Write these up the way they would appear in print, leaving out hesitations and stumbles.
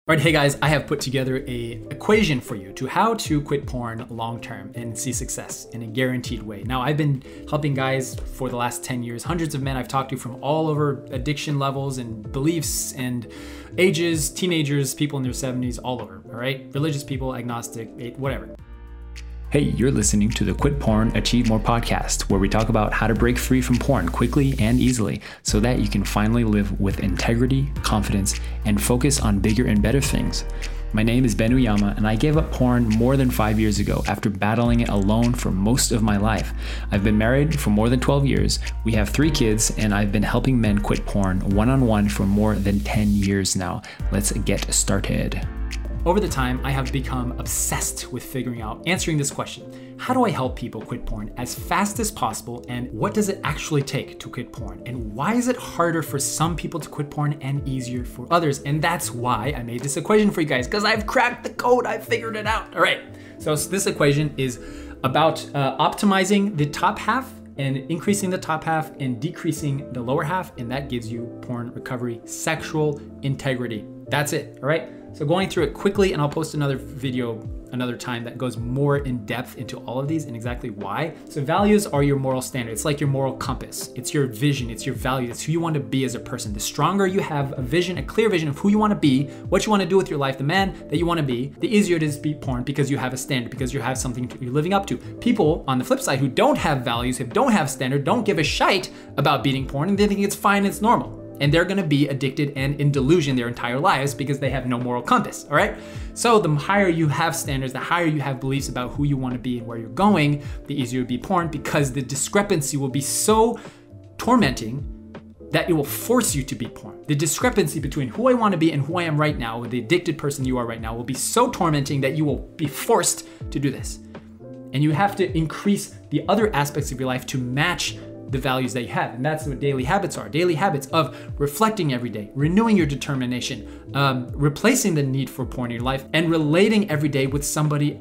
All right, hey guys, I have put together a equation for you to how to quit porn long-term and see success in a guaranteed way. Now, I've been helping guys for the last 10 years, hundreds of men I've talked to from all over addiction levels and beliefs and ages, teenagers, people in their 70s, all over, all right? Religious people, agnostic, whatever. Hey, you're listening to the Quit Porn, Achieve More podcast, where we talk about how to break free from porn quickly and easily so that you can finally live with integrity, confidence, and focus on bigger and better things. My name is Ben Uyama, and I gave up porn more than 5 years ago after battling it alone for most of my life. I've been married for more than 12 years, we have 3 kids, and I've been helping men quit porn one-on-one for more than 10 years now. Let's get started. Over the time, I have become obsessed with answering this question. How do I help people quit porn as fast as possible, and what does it actually take to quit porn? And why is it harder for some people to quit porn and easier for others? And that's why I made this equation for you guys, because I've cracked the code, I've figured it out. All right, so this equation is about optimizing the top half and increasing the top half and decreasing the lower half, and that gives you porn recovery, sexual integrity. That's it, all right? So going through it quickly, and I'll post another video another time that goes more in depth into all of these and exactly why. So values are your moral standard. It's like your moral compass. It's your vision, it's your value, it's who you want to be as a person. The stronger you have a vision, a clear vision of who you want to be, what you want to do with your life, the man that you want to be, the easier it is to beat porn because you have a standard, because you have something you're living up to. People on the flip side who don't have values, who don't have standard, don't give a shite about beating porn, and they think it's fine, it's normal. And they're gonna be addicted and in delusion their entire lives because they have no moral compass, all right? So the higher you have standards, the higher you have beliefs about who you wanna be and where you're going, the easier it will be porn, because the discrepancy will be so tormenting that it will force you to be porn. The discrepancy between who I wanna be and who I am right now, the addicted person you are right now, will be so tormenting that you will be forced to do this. And you have to increase the other aspects of your life to match the values that you have. And that's what daily habits are. Daily habits of reflecting every day, renewing your determination, replacing the need for porn in your life, and relating every day with somebody.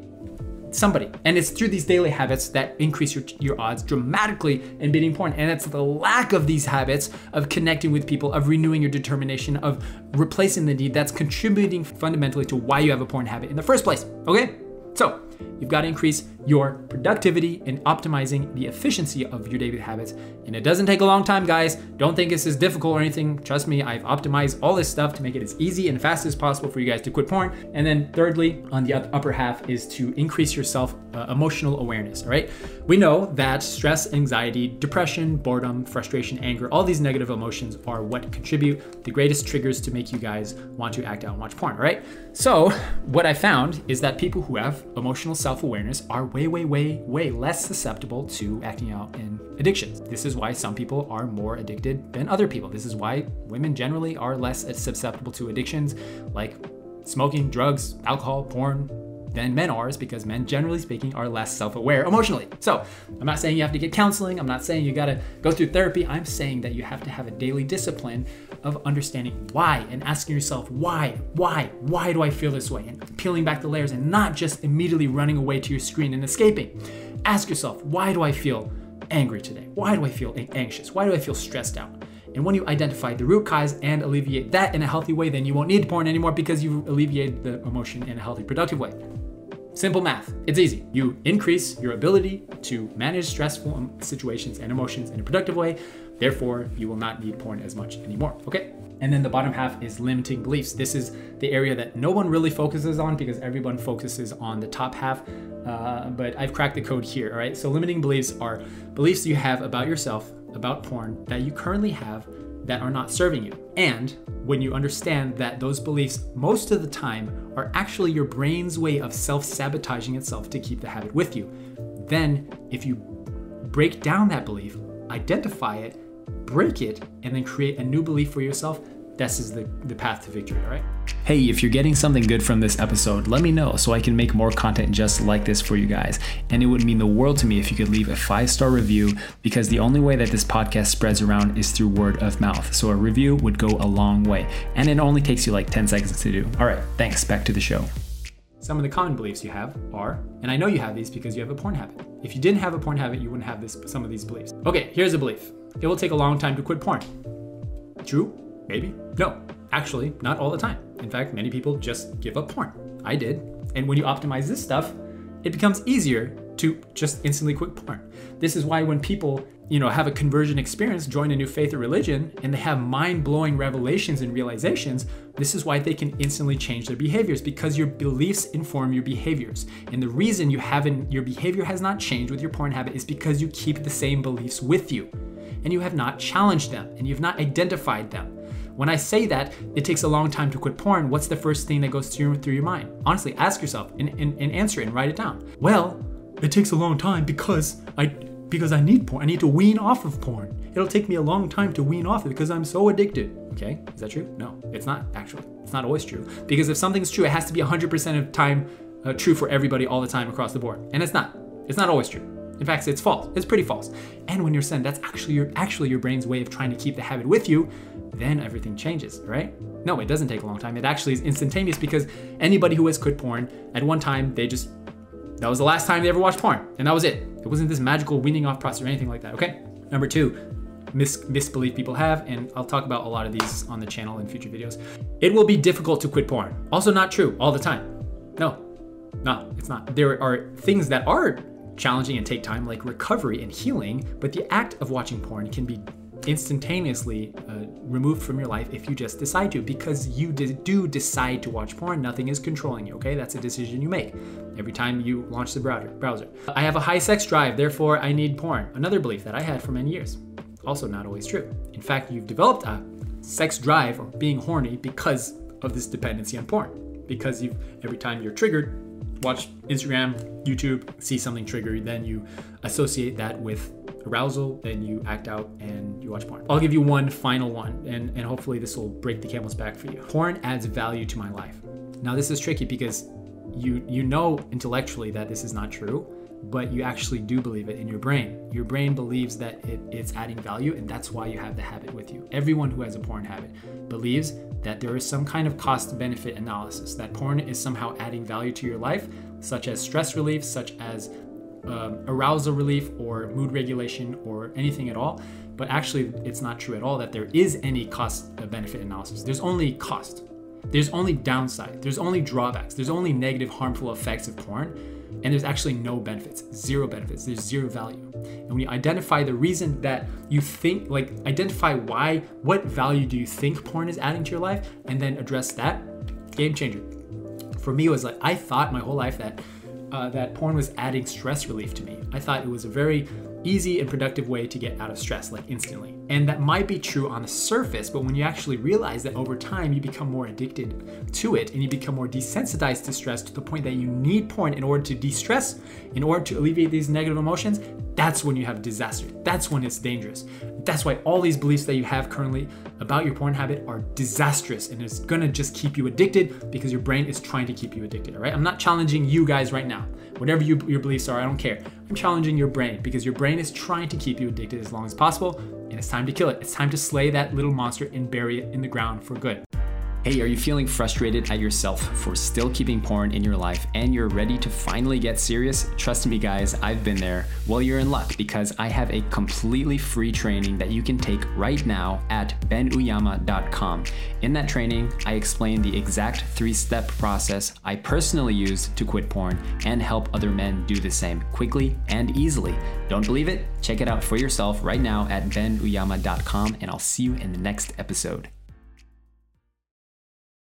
And it's through these daily habits that increase your odds dramatically in beating porn. And it's the lack of these habits of connecting with people, of renewing your determination, of replacing the need, that's contributing fundamentally to why you have a porn habit in the first place, okay? So you've got to increase your productivity in optimizing the efficiency of your daily habits. And it doesn't take a long time, guys. Don't think this is difficult or anything. Trust me, I've optimized all this stuff to make it as easy and fast as possible for you guys to quit porn. And then thirdly, on the upper half is to increase your emotional awareness, all right? We know that stress, anxiety, depression, boredom, frustration, anger, all these negative emotions are what contribute the greatest triggers to make you guys want to act out and watch porn, all right? So what I found is that people who have emotional self-awareness are way less susceptible to acting out in addictions. This is why some people are more addicted than other people. This is why women generally are less susceptible to addictions like smoking, drugs, alcohol, porn than men are, is because men, generally speaking, are less self-aware emotionally. So I'm not saying you have to get counseling. I'm not saying you got to go through therapy. I'm saying that you have to have a daily discipline of understanding why and asking yourself, why do I feel this way? And peeling back the layers and not just immediately running away to your screen and escaping. Ask yourself, why do I feel angry today? Why do I feel anxious? Why do I feel stressed out? And when you identify the root cause and alleviate that in a healthy way, then you won't need porn anymore because you've alleviated the emotion in a healthy, productive way. Simple math. It's easy. You increase your ability to manage stressful situations and emotions in a productive way. Therefore, you will not need porn as much anymore, okay? And then the bottom half is limiting beliefs. This is the area that no one really focuses on because everyone focuses on the top half, but I've cracked the code here, all right? So limiting beliefs are beliefs you have about yourself, about porn, that you currently have that are not serving you. And when you understand that those beliefs most of the time are actually your brain's way of self-sabotaging itself to keep the habit with you, then if you break down that belief, identify it, break it, and then create a new belief for yourself, this is the path to victory, all right? Hey, if you're getting something good from this episode, let me know so I can make more content just like this for you guys. And it would mean the world to me if you could leave a 5-star review, because the only way that this podcast spreads around is through word of mouth. So a review would go a long way, and it only takes you like 10 seconds to do. All right, thanks, back to the show. Some of the common beliefs you have are, and I know you have these because you have a porn habit. If you didn't have a porn habit, you wouldn't have some of these beliefs. Okay, here's a belief. It will take a long time to quit porn. True? Maybe? No. Actually, not all the time. In fact, many people just give up porn. I did. And when you optimize this stuff, it becomes easier to just instantly quit porn. This is why when people, have a conversion experience, join a new faith or religion, and they have mind-blowing revelations and realizations, this is why they can instantly change their behaviors, because your beliefs inform your behaviors. And the reason your behavior has not changed with your porn habit is because you keep the same beliefs with you, and you have not challenged them, and you've not identified them. When I say that it takes a long time to quit porn, what's the first thing that goes through your mind? Honestly, ask yourself and answer it and write it down. Well, it takes a long time because I need porn. I need to wean off of porn. It'll take me a long time to wean off it because I'm so addicted. Okay, is that true? No, it's not actually. It's not always true. Because if something's true, it has to be 100% of the time true for everybody all the time across the board. And it's not. It's not always true. In fact, it's false. It's pretty false. And when you're saying that's actually your brain's way of trying to keep the habit with you, then everything changes, right? No, it doesn't take a long time. It actually is instantaneous, because anybody who has quit porn, at one time, that was the last time they ever watched porn, and that was it. It wasn't this magical weaning off process or anything like that, okay? Number 2, misbelief people have, and I'll talk about a lot of these on the channel in future videos. It will be difficult to quit porn. Also not true all the time. No, it's not. There are things that are challenging and take time, like recovery and healing, but the act of watching porn can be instantaneously removed from your life if you just decide to, because you do decide to watch porn. Nothing is controlling you, okay? That's a decision you make every time you launch the browser. I have a high sex drive, therefore I need porn. Another belief that I had for many years. Also not always true. In fact, you've developed a sex drive or being horny because of this dependency on porn. Because every time you're triggered, watch Instagram, YouTube, see something trigger, then you associate that with arousal, then you act out and you watch porn. I'll give you one final one, and hopefully this will break the camel's back for you. Porn adds value to my life. Now this is tricky because you know intellectually that this is not true, but you actually do believe it in your brain. Your brain believes that it's adding value, and that's why you have the habit with you. Everyone who has a porn habit believes that there is some kind of cost-benefit analysis, that porn is somehow adding value to your life, such as stress relief, such as arousal relief or mood regulation or anything at all. But actually, it's not true at all that there is any cost-benefit analysis. There's only cost. There's only downside. There's only drawbacks. There's only negative, harmful effects of porn. And there's actually no benefits, zero benefits. There's zero value. And when you identify the reason that you think, identify what value do you think porn is adding to your life, and then address that, game changer. For me, it was I thought my whole life that porn was adding stress relief to me. I thought it was a very easy and productive way to get out of stress, instantly. And that might be true on the surface, but when you actually realize that over time you become more addicted to it and you become more desensitized to stress to the point that you need porn in order to de-stress, in order to alleviate these negative emotions, that's when you have disaster. That's when it's dangerous. That's why all these beliefs that you have currently about your porn habit are disastrous, and it's gonna just keep you addicted because your brain is trying to keep you addicted, all right? I'm not challenging you guys right now. Whatever your beliefs are, I don't care. I'm challenging your brain because your brain is trying to keep you addicted as long as possible, and it's time to kill it. It's time to slay that little monster and bury it in the ground for good. Hey, are you feeling frustrated at yourself for still keeping porn in your life and you're ready to finally get serious? Trust me guys, I've been there. Well, you're in luck because I have a completely free training that you can take right now at benuyama.com. In that training, I explain the exact 3-step process I personally use to quit porn and help other men do the same quickly and easily. Don't believe it? Check it out for yourself right now at benuyama.com, and I'll see you in the next episode.